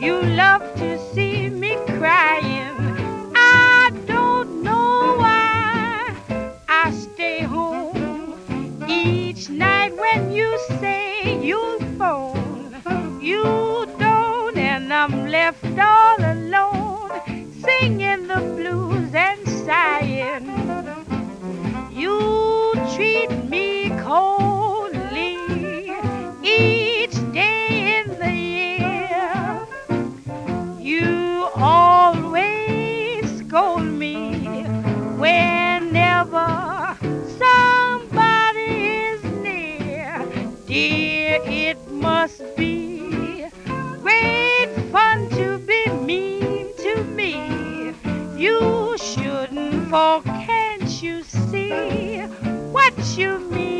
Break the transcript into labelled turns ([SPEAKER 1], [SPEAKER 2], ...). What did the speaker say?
[SPEAKER 1] You love to see me crying. I don't know why. I stay home each night when you say you'll phone. You don't, and I'm left all alone, singing the blues and sighing. You treat me coldly each day in the year. You always scold me whenever somebody is near. Dear, it must be great fun to be mean to me. You shouldn't, for can't you see what you mean?